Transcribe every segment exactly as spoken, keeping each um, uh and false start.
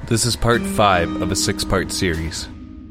This is part five of a six-part series.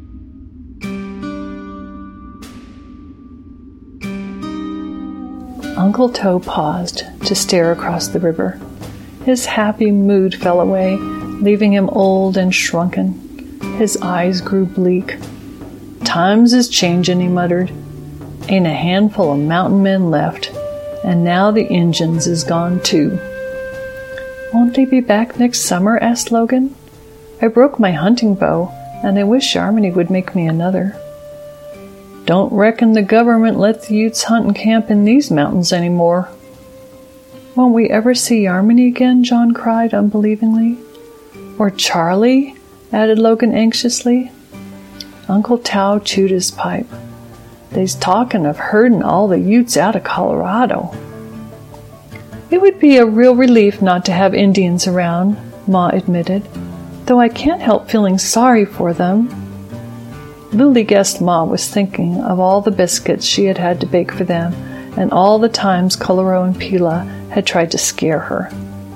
Uncle Toe paused to stare across the river. His happy mood fell away, leaving him old and shrunken. His eyes grew bleak. "Times is changin'," he muttered. "Ain't a handful of mountain men left, and now the Injuns is gone too." "Won't they be back next summer?" asked Logan. "I broke my hunting bow, and I wish Yarmany would make me another." "Don't reckon the government lets the Utes hunt and camp in these mountains anymore." "Won't we ever see Yarmany again?" John cried unbelievingly. "Or Charlie?" added Logan anxiously. Uncle Tao chewed his pipe. "They's talking of herding all the Utes out of Colorado." "It would be a real relief not to have Indians around," Ma admitted, "though I can't help feeling sorry for them." Lily guessed Ma was thinking of all the biscuits she had had to bake for them and all the times Coloro and Pila had tried to scare her.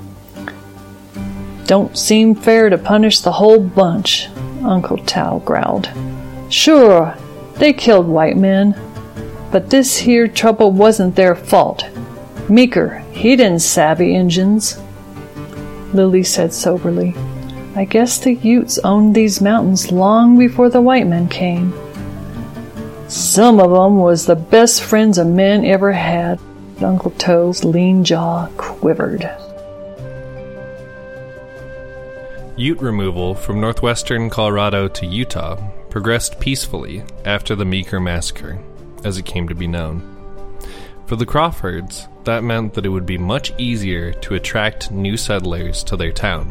"Don't seem fair to punish the whole bunch," Uncle Tao growled. "Sure, they killed white men, but this here trouble wasn't their fault. Meeker, he didn't savvy Injuns." Lily said soberly, "I guess the Utes owned these mountains long before the white men came." "Some of 'em was the best friends a man ever had." Uncle Toe's lean jaw quivered. Ute removal from northwestern Colorado to Utah progressed peacefully after the Meeker Massacre, as it came to be known. For the Crawfords, that meant that it would be much easier to attract new settlers to their town.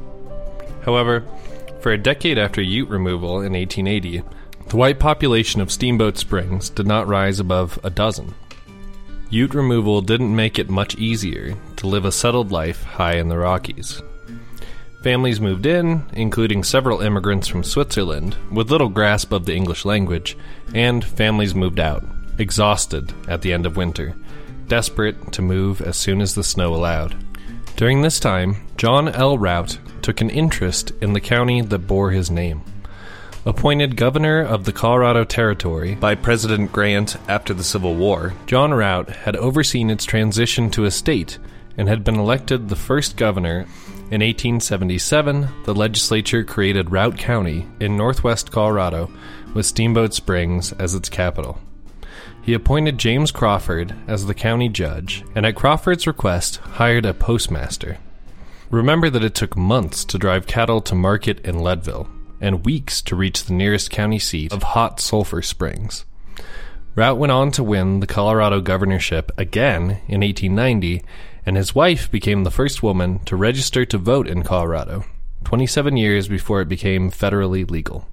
However, for a decade after Ute removal in eighteen eighty, the white population of Steamboat Springs did not rise above a dozen. Ute removal didn't make it much easier to live a settled life high in the Rockies. Families moved in, including several immigrants from Switzerland with little grasp of the English language, and families moved out, exhausted at the end of winter, desperate to move as soon as the snow allowed. During this time, John L. Rout took an interest in the county that bore his name. Appointed governor of the Colorado Territory by President Grant after the Civil War, John Rout had overseen its transition to a state and had been elected the first governor. In eighteen seventy-seven, the legislature created Rout County in northwest Colorado with Steamboat Springs as its capital. He appointed James Crawford as the county judge, and at Crawford's request, hired a postmaster. Remember that it took months to drive cattle to market in Leadville, and weeks to reach the nearest county seat of Hot Sulphur Springs. Rout went on to win the Colorado governorship again in eighteen ninety, and his wife became the first woman to register to vote in Colorado, twenty-seven years before it became federally legal.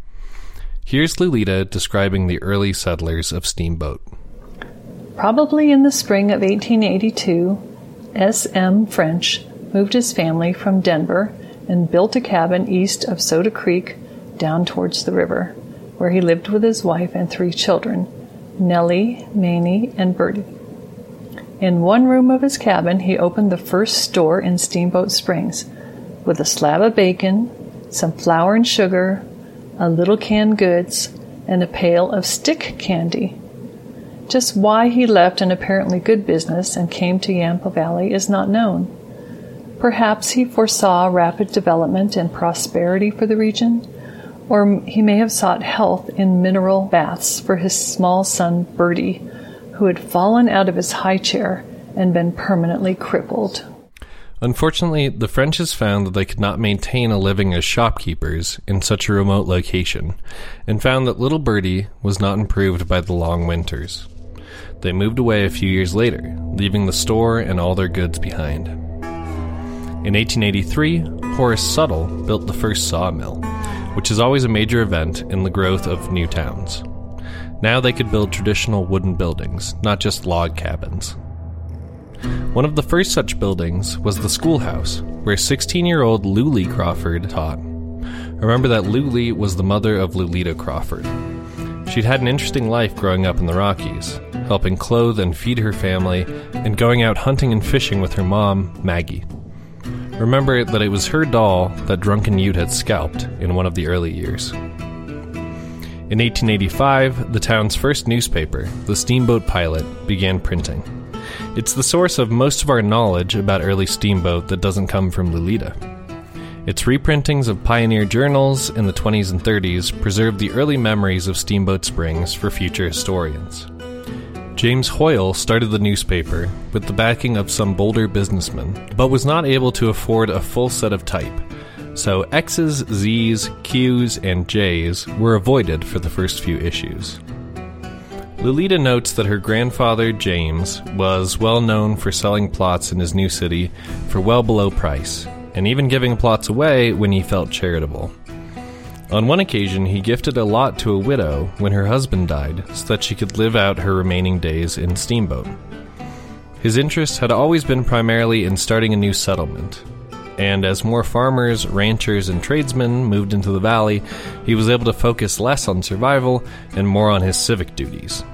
Here's Lulita describing the early settlers of Steamboat. Probably in the spring of eighteen eighty-two, S M French moved his family from Denver and built a cabin east of Soda Creek down towards the river, where he lived with his wife and three children, Nellie, Mamie, and Bertie. In one room of his cabin, he opened the first store in Steamboat Springs, with a slab of bacon, some flour and sugar, a little canned goods, and a pail of stick candy. Just why he left an apparently good business and came to Yampa Valley is not known. Perhaps he foresaw rapid development and prosperity for the region, or he may have sought health in mineral baths for his small son Bertie, who had fallen out of his high chair and been permanently crippled. Unfortunately, the Frenches found that they could not maintain a living as shopkeepers in such a remote location, and found that little Bertie was not improved by the long winters. They moved away a few years later, leaving the store and all their goods behind. In eighteen eighty-three, Horace Suttle built the first sawmill, which is always a major event in the growth of new towns. Now they could build traditional wooden buildings, not just log cabins. One of the first such buildings was the schoolhouse, where sixteen-year-old Lulie Crawford taught. Remember that Lulie was the mother of Lulita Crawford. She'd had an interesting life growing up in the Rockies, helping clothe and feed her family, and going out hunting and fishing with her mom, Maggie. Remember that it was her doll that Drunken Ute had scalped in one of the early years. In eighteen eighty-five, the town's first newspaper, the Steamboat Pilot, began printing. It's the source of most of our knowledge about early steamboat that doesn't come from Lolita. Its reprintings of pioneer journals in the twenties and thirties preserve the early memories of Steamboat Springs for future historians. James Hoyle started the newspaper with the backing of some Boulder businessmen, but was not able to afford a full set of type, so X's, Z's, Q's, and J's were avoided for the first few issues. Lolita notes that her grandfather, James, was well known for selling plots in his new city for well below price, and even giving plots away when he felt charitable. On one occasion, he gifted a lot to a widow when her husband died so that she could live out her remaining days in Steamboat. His interest had always been primarily in starting a new settlement, and as more farmers, ranchers, and tradesmen moved into the valley, he was able to focus less on survival and more on his civic duties.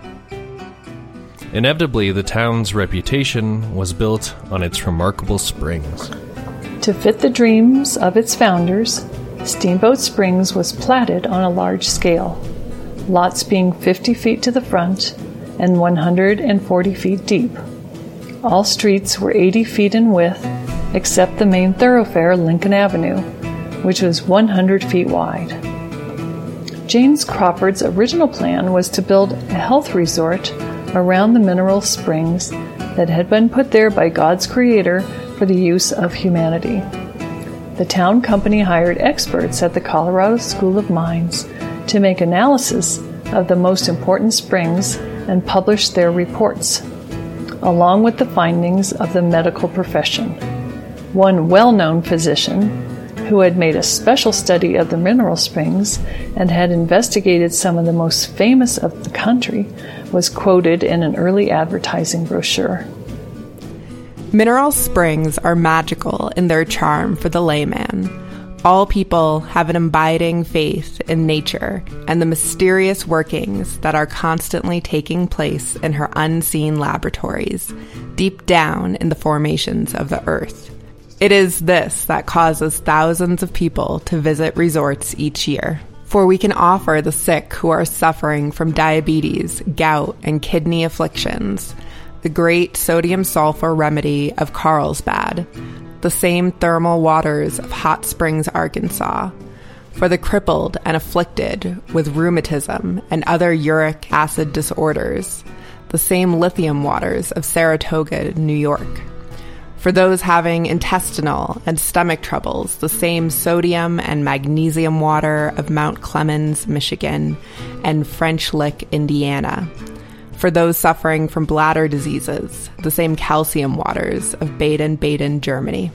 Inevitably, the town's reputation was built on its remarkable springs. To fit the dreams of its founders, Steamboat Springs was platted on a large scale, lots being fifty feet to the front and one hundred forty feet deep. All streets were eighty feet in width, except the main thoroughfare, Lincoln Avenue, which was one hundred feet wide. James Crawford's original plan was to build a health resort around the mineral springs that had been put there by God's creator for the use of humanity. The town company hired experts at the Colorado School of Mines to make analysis of the most important springs and publish their reports, along with the findings of the medical profession. One well-known physician, who had made a special study of the mineral springs and had investigated some of the most famous of the country, was quoted in an early advertising brochure. Mineral springs are magical in their charm for the layman. All people have an abiding faith in nature and the mysterious workings that are constantly taking place in her unseen laboratories, deep down in the formations of the earth. It is this that causes thousands of people to visit resorts each year. For we can offer the sick who are suffering from diabetes, gout, and kidney afflictions the great sodium-sulfur remedy of Carlsbad, the same thermal waters of Hot Springs, Arkansas, for the crippled and afflicted with rheumatism and other uric acid disorders, the same lithium waters of Saratoga, New York, for those having intestinal and stomach troubles, the same sodium and magnesium water of Mount Clemens, Michigan, and French Lick, Indiana, for those suffering from bladder diseases, the same calcium waters of Baden-Baden, Germany.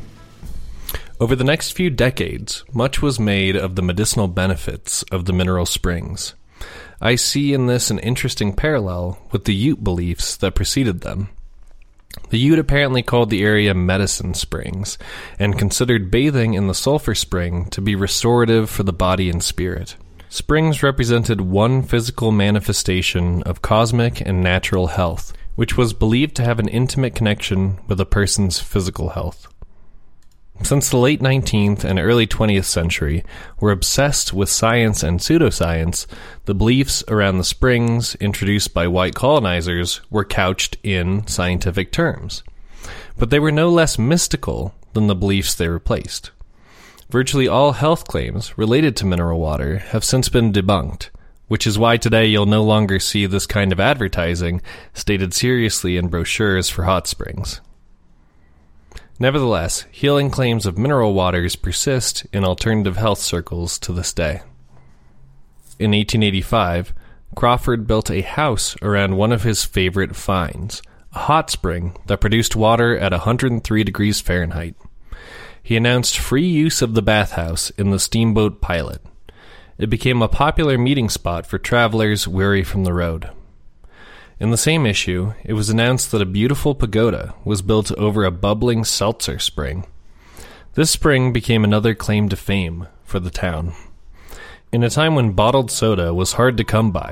Over the next few decades, much was made of the medicinal benefits of the mineral springs. I see in this an interesting parallel with the Ute beliefs that preceded them. The Ute apparently called the area Medicine Springs, and considered bathing in the sulfur spring to be restorative for the body and spirit. Springs represented one physical manifestation of cosmic and natural health, which was believed to have an intimate connection with a person's physical health. Since the late nineteenth and early twentieth century were obsessed with science and pseudoscience, the beliefs around the springs introduced by white colonizers were couched in scientific terms. But they were no less mystical than the beliefs they replaced. Virtually all health claims related to mineral water have since been debunked, which is why today you'll no longer see this kind of advertising stated seriously in brochures for hot springs. Nevertheless, healing claims of mineral waters persist in alternative health circles to this day. In eighteen eighty-five, Crawford built a house around one of his favorite finds, a hot spring that produced water at one hundred three degrees Fahrenheit. He announced free use of the bathhouse in the Steamboat Pilot. It became a popular meeting spot for travelers weary from the road. In the same issue, it was announced that a beautiful pagoda was built over a bubbling seltzer spring. This spring became another claim to fame for the town. In a time when bottled soda was hard to come by,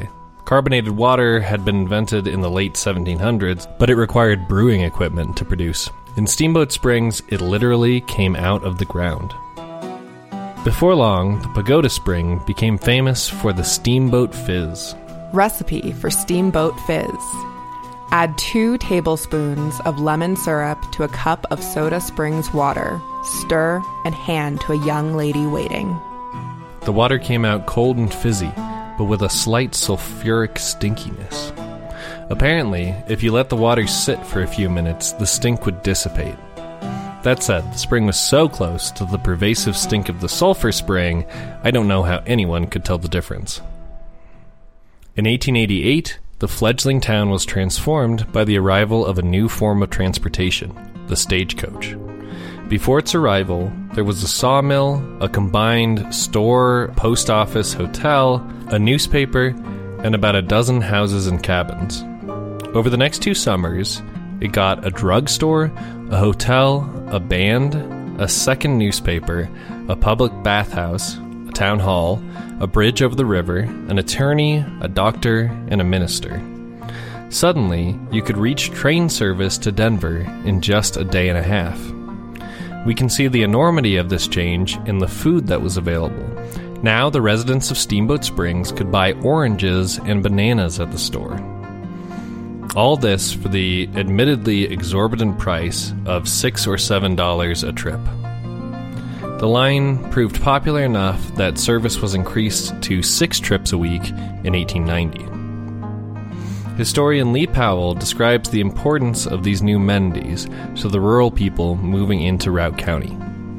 Carbonated water had been invented in the late seventeen hundreds, but it required brewing equipment to produce. In Steamboat Springs, it literally came out of the ground. Before long, the Pagoda Spring became famous for the Steamboat Fizz. Recipe for Steamboat Fizz. Add two tablespoons of lemon syrup to a cup of Soda Springs water. Stir and hand to a young lady waiting. The water came out cold and fizzy, but with a slight sulfuric stinkiness. Apparently, if you let the water sit for a few minutes, the stink would dissipate. That said, the spring was so close to the pervasive stink of the sulfur spring, I don't know how anyone could tell the difference. In eighteen eighty-eight, the fledgling town was transformed by the arrival of a new form of transportation, the stagecoach. Before its arrival, there was a sawmill, a combined store, post office, hotel, a newspaper, and about a dozen houses and cabins. Over the next two summers, it got a drugstore, a hotel, a band, a second newspaper, a public bathhouse, a town hall, a bridge over the river, an attorney, a doctor, and a minister. Suddenly, you could reach train service to Denver in just a day and a half. We can see the enormity of this change in the food that was available. Now the residents of Steamboat Springs could buy oranges and bananas at the store. All this for the admittedly exorbitant price of six or seven dollars a trip. The line proved popular enough that service was increased to six trips a week in eighteen ninety. Historian Lee Powell describes the importance of these new amenities to the rural people moving into Routt County.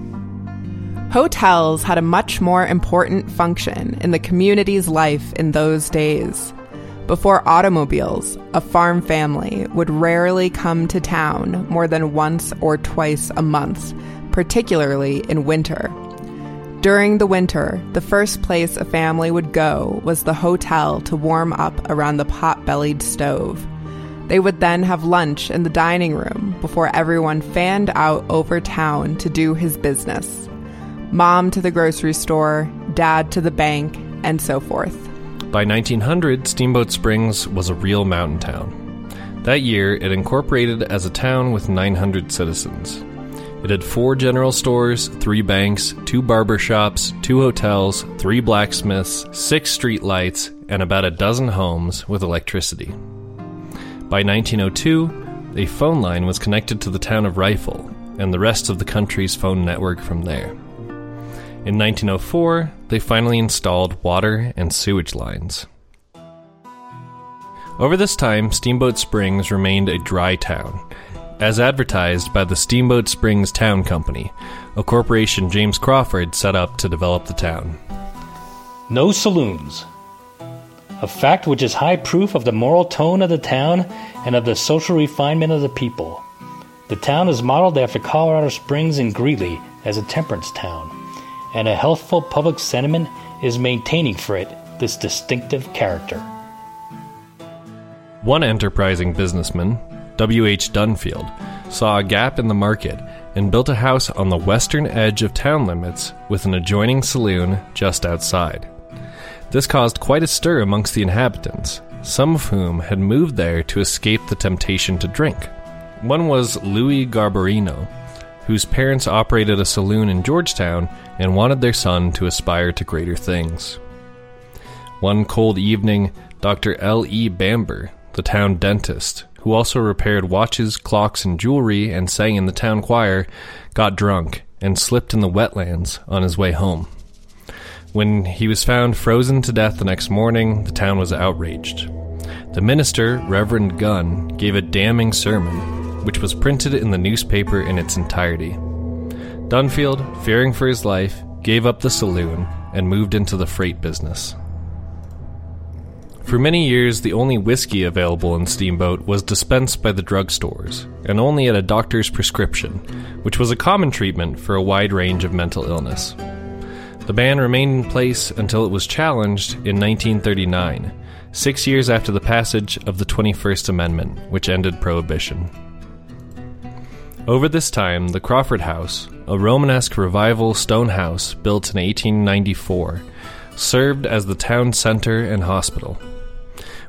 Hotels had a much more important function in the community's life in those days. Before automobiles, a farm family would rarely come to town more than once or twice a month, particularly in winter. During the winter, the first place a family would go was the hotel to warm up around the pot-bellied stove. They would then have lunch in the dining room before everyone fanned out over town to do his business. Mom to the grocery store, dad to the bank, and so forth. By nineteen hundred, Steamboat Springs was a real mountain town. That year, it incorporated as a town with nine hundred citizens. It had four general stores, three banks, two barber shops, two hotels, three blacksmiths, six street lights, and about a dozen homes with electricity. By nineteen oh two, a phone line was connected to the town of Rifle, and the rest of the country's phone network from there. In nineteen oh four, they finally installed water and sewage lines. Over this time, Steamboat Springs remained a dry town, as advertised by the Steamboat Springs Town Company, a corporation James Crawford set up to develop the town. No saloons. A fact which is high proof of the moral tone of the town and of the social refinement of the people. The town is modeled after Colorado Springs and Greeley as a temperance town, and a healthful public sentiment is maintaining for it this distinctive character. One enterprising businessman, W H Dunfield, saw a gap in the market and built a house on the western edge of town limits with an adjoining saloon just outside. This caused quite a stir amongst the inhabitants, some of whom had moved there to escape the temptation to drink. One was Louis Garbarino, whose parents operated a saloon in Georgetown and wanted their son to aspire to greater things. One cold evening, Doctor L E Bamber, the town dentist, who also repaired watches, clocks, and jewelry and sang in the town choir, got drunk and slipped in the wetlands on his way home. When he was found frozen to death the next morning, the town was outraged. The minister, Reverend Gunn, gave a damning sermon, which was printed in the newspaper in its entirety. Dunfield, fearing for his life, gave up the saloon and moved into the freight business. For many years, the only whiskey available in Steamboat was dispensed by the drugstores, and only at a doctor's prescription, which was a common treatment for a wide range of mental illness. The ban remained in place until it was challenged in nineteen thirty-nine, six years after the passage of the twenty-first Amendment, which ended prohibition. Over this time, the Crawford House, a Romanesque revival stone house built in eighteen ninety-four, served as the town center and hospital.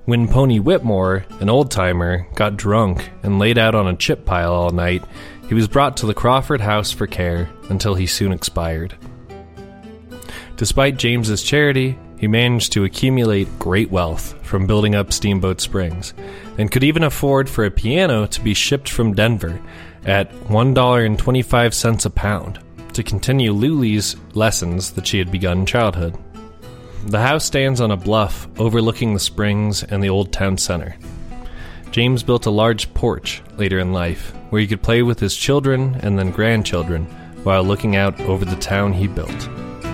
When Pony Whitmore, an old-timer, got drunk and laid out on a chip pile all night, he was brought to the Crawford house for care until he soon expired. Despite James's charity, he managed to accumulate great wealth from building up Steamboat Springs, and could even afford for a piano to be shipped from Denver at one dollar and twenty-five cents a pound to continue Luli's lessons that she had begun in childhood. The house stands on a bluff overlooking the springs and the old town center. James built a large porch later in life where he could play with his children and then grandchildren while looking out over the town he built.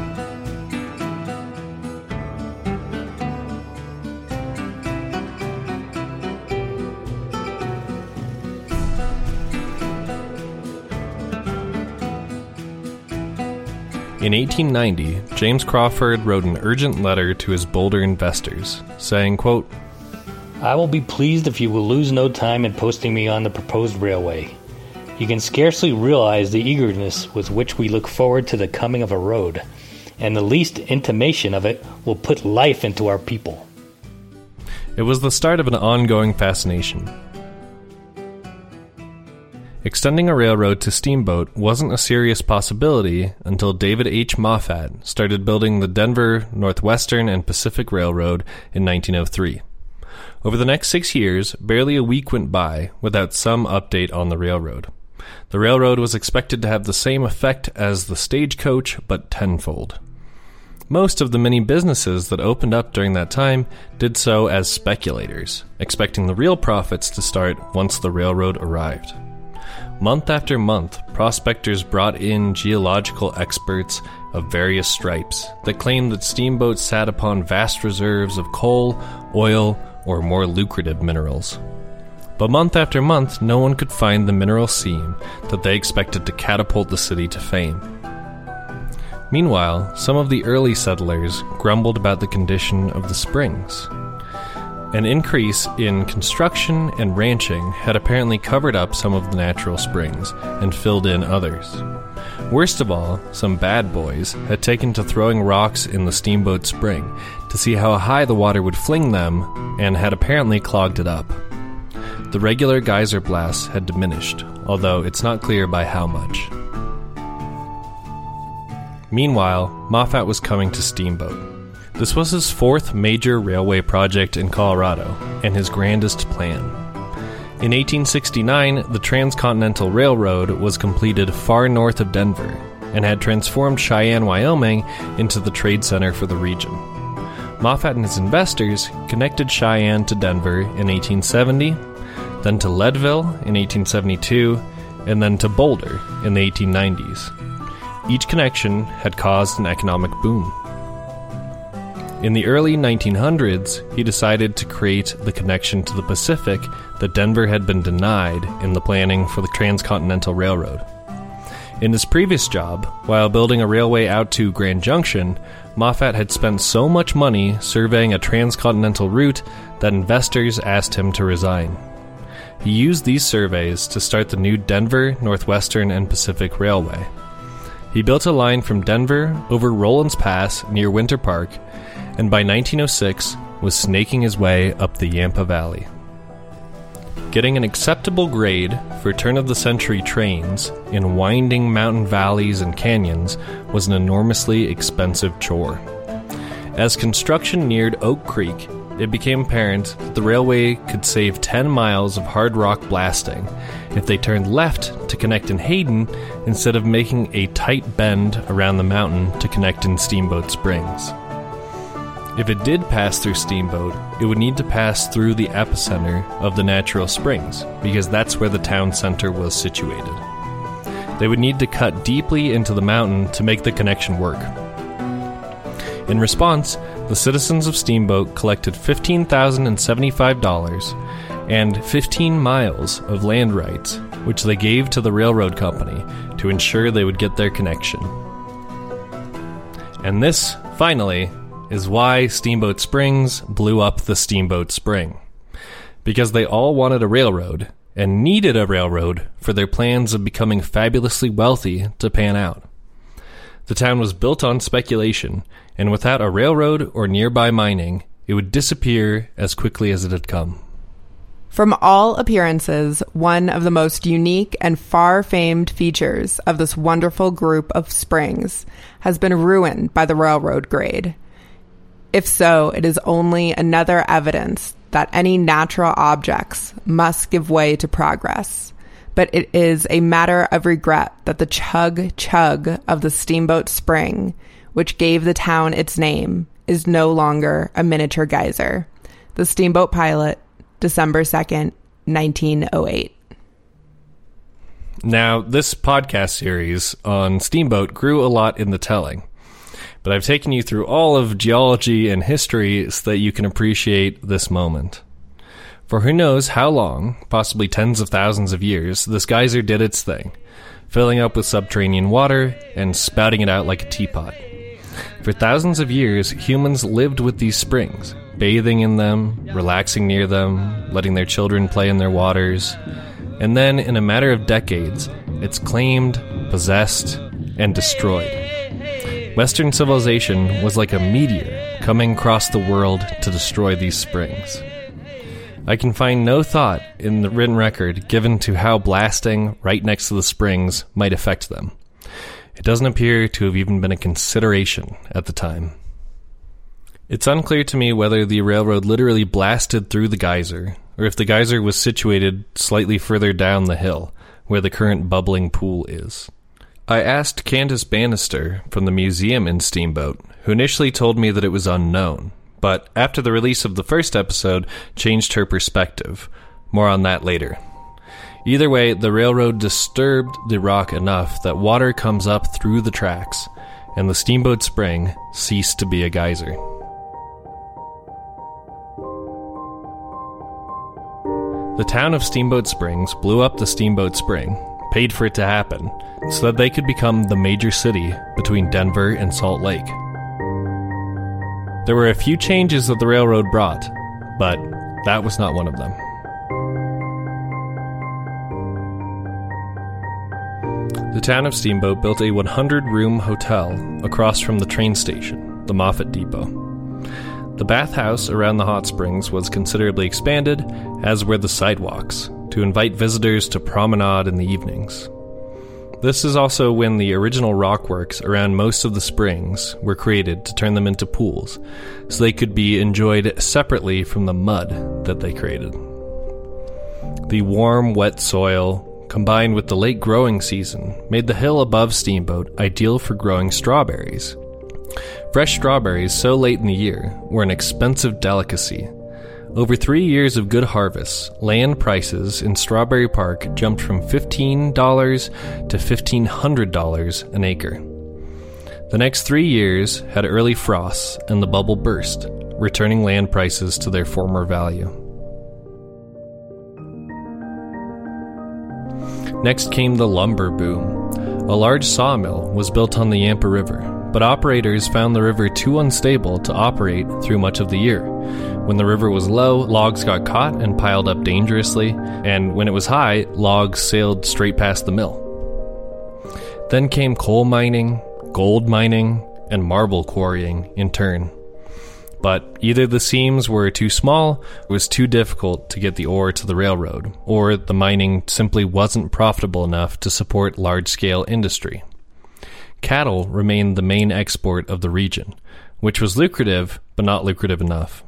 In eighteen ninety, James Crawford wrote an urgent letter to his Boulder investors, saying, quote, I will be pleased if you will lose no time in posting me on the proposed railway. You can scarcely realize the eagerness with which we look forward to the coming of a road, and the least intimation of it will put life into our people. It was the start of an ongoing fascination. Extending a railroad to Steamboat wasn't a serious possibility until David H. Moffat started building the Denver, Northwestern, and Pacific Railroad in nineteen oh three. Over the next six years, barely a week went by without some update on the railroad. The railroad was expected to have the same effect as the stagecoach, but tenfold. Most of the many businesses that opened up during that time did so as speculators, expecting the real profits to start once the railroad arrived. Month after month, prospectors brought in geological experts of various stripes that claimed that Steamboat sat upon vast reserves of coal, oil, or more lucrative minerals. But month after month, no one could find the mineral seam that they expected to catapult the city to fame. Meanwhile, some of the early settlers grumbled about the condition of the springs. An increase in construction and ranching had apparently covered up some of the natural springs and filled in others. Worst of all, some bad boys had taken to throwing rocks in the Steamboat Spring to see how high the water would fling them and had apparently clogged it up. The regular geyser blasts had diminished, although it's not clear by how much. Meanwhile, Moffat was coming to Steamboat. This was his fourth major railway project in Colorado, and his grandest plan. In eighteen sixty-nine, the Transcontinental Railroad was completed far north of Denver, and had transformed Cheyenne, Wyoming into the trade center for the region. Moffat and his investors connected Cheyenne to Denver in eighteen seventy, then to Leadville in eighteen seventy-two, and then to Boulder in the eighteen nineties. Each connection had caused an economic boom. In the early nineteen hundreds, he decided to create the connection to the Pacific that Denver had been denied in the planning for the Transcontinental Railroad. In his previous job, while building a railway out to Grand Junction, Moffat had spent so much money surveying a transcontinental route that investors asked him to resign. He used these surveys to start the new Denver, Northwestern, and Pacific Railway. He built a line from Denver over Rollins Pass near Winter Park, and by nineteen oh six was snaking his way up the Yampa Valley. Getting an acceptable grade for turn-of-the-century trains in winding mountain valleys and canyons was an enormously expensive chore. As construction neared Oak Creek, it became apparent that the railway could save ten miles of hard rock blasting if they turned left to connect in Hayden instead of making a tight bend around the mountain to connect in Steamboat Springs. If it did pass through Steamboat, it would need to pass through the epicenter of the natural springs, because that's where the town center was situated. They would need to cut deeply into the mountain to make the connection work. In response, the citizens of Steamboat collected fifteen thousand seventy-five dollars and fifteen miles of land rights, which they gave to the railroad company to ensure they would get their connection. And this, finally, is why Steamboat Springs blew up the Steamboat Spring. Because they all wanted a railroad, and needed a railroad for their plans of becoming fabulously wealthy to pan out. The town was built on speculation, and without a railroad or nearby mining, it would disappear as quickly as it had come. From all appearances, one of the most unique and far-famed features of this wonderful group of springs has been ruined by the railroad grade. If so, it is only another evidence that any natural objects must give way to progress. But it is a matter of regret that the chug-chug of the Steamboat Spring, which gave the town its name, is no longer a miniature geyser. The Steamboat Pilot, December second, nineteen oh eight. Now, this podcast series on Steamboat grew a lot in the telling, but I've taken you through all of geology and history so that you can appreciate this moment. For who knows how long, possibly tens of thousands of years, this geyser did its thing, filling up with subterranean water and spouting it out like a teapot. For thousands of years, humans lived with these springs, bathing in them, relaxing near them, letting their children play in their waters. And then, in a matter of decades, it's claimed, possessed, and destroyed. Western civilization was like a meteor coming across the world to destroy these springs. I can find no thought in the written record given to how blasting right next to the springs might affect them. It doesn't appear to have even been a consideration at the time. It's unclear to me whether the railroad literally blasted through the geyser, or if the geyser was situated slightly further down the hill, where the current bubbling pool is. I asked Candace Bannister from the museum in Steamboat, who initially told me that it was unknown, but after the release of the first episode, changed her perspective. More on that later. Either way, the railroad disturbed the rock enough that water comes up through the tracks, and the Steamboat Spring ceased to be a geyser. The town of Steamboat Springs blew up the Steamboat Spring, paid for it to happen, so that they could become the major city between Denver and Salt Lake. There were a few changes that the railroad brought, but that was not one of them. The town of Steamboat built a one hundred room hotel across from the train station, the Moffett Depot. The bathhouse around the hot springs was considerably expanded, as were the sidewalks, to invite visitors to promenade in the evenings. This is also when the original rockworks around most of the springs were created to turn them into pools, so they could be enjoyed separately from the mud that they created. The warm, wet soil, combined with the late growing season, made the hill above Steamboat ideal for growing strawberries. Fresh strawberries so late in the year were an expensive delicacy. Over three years of good harvests, land prices in Strawberry Park jumped from fifteen dollars to fifteen hundred dollars an acre. The next three years had early frosts and the bubble burst, returning land prices to their former value. Next came the lumber boom. A large sawmill was built on the Yampa River, but operators found the river too unstable to operate through much of the year. When the river was low, logs got caught and piled up dangerously, and when it was high, logs sailed straight past the mill. Then came coal mining, gold mining, and marble quarrying in turn. But either the seams were too small, or it was too difficult to get the ore to the railroad, or the mining simply wasn't profitable enough to support large-scale industry. Cattle remained the main export of the region, which was lucrative, but not lucrative enough.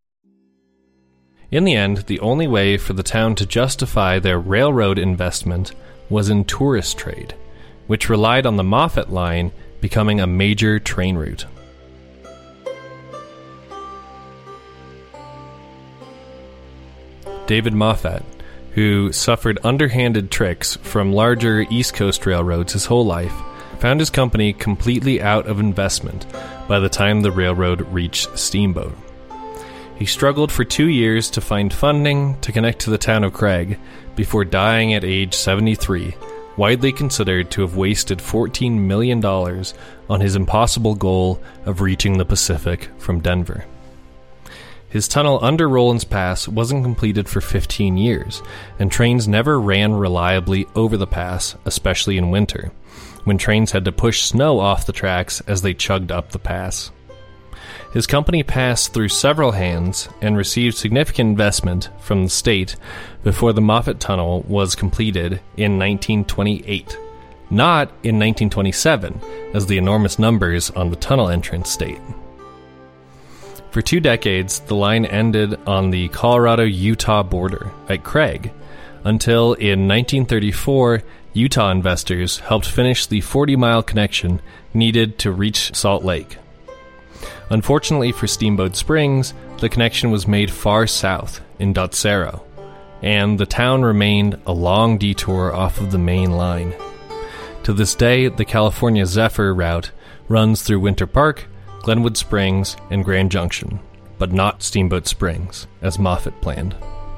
In the end, the only way for the town to justify their railroad investment was in tourist trade, which relied on the Moffett Line becoming a major train route. David Moffett, who suffered underhanded tricks from larger East Coast railroads his whole life, found his company completely out of investment by the time the railroad reached Steamboat. He struggled for two years to find funding to connect to the town of Craig before dying at age seventy-three, widely considered to have wasted fourteen million dollars on his impossible goal of reaching the Pacific from Denver. His tunnel under Rollins Pass wasn't completed for fifteen years, and trains never ran reliably over the pass, especially in winter, when trains had to push snow off the tracks as they chugged up the pass. His company passed through several hands and received significant investment from the state before the Moffat Tunnel was completed in nineteen twenty-eight, not in nineteen twenty-seven, as the enormous numbers on the tunnel entrance state. For two decades, the line ended on the Colorado-Utah border at Craig, until in nineteen thirty-four, Utah investors helped finish the forty-mile connection needed to reach Salt Lake. Unfortunately for Steamboat Springs, the connection was made far south in Dotsero, and the town remained a long detour off of the main line. To this day, the California Zephyr route runs through Winter Park, Glenwood Springs, and Grand Junction, but not Steamboat Springs, as Moffat planned.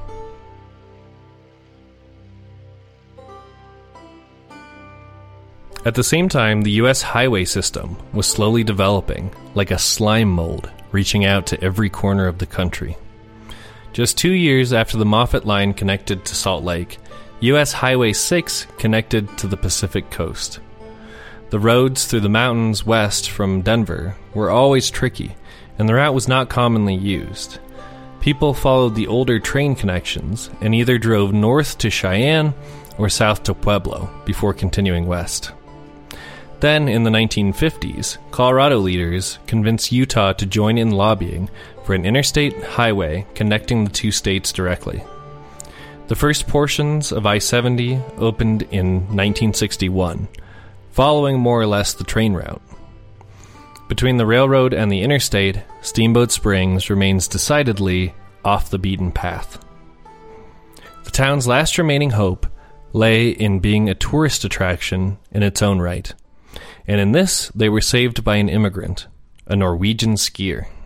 At the same time, the U S highway system was slowly developing, like a slime mold, reaching out to every corner of the country. Just two years after the Moffat line connected to Salt Lake, U S Highway six connected to the Pacific coast. The roads through the mountains west from Denver were always tricky, and the route was not commonly used. People followed the older train connections and either drove north to Cheyenne or south to Pueblo before continuing west. Then, in the nineteen fifties, Colorado leaders convinced Utah to join in lobbying for an interstate highway connecting the two states directly. The first portions of I seventy opened in nineteen sixty-one, following more or less the train route. Between the railroad and the interstate, Steamboat Springs remains decidedly off the beaten path. The town's last remaining hope lay in being a tourist attraction in its own right. And in this, they were saved by an immigrant, a Norwegian skier.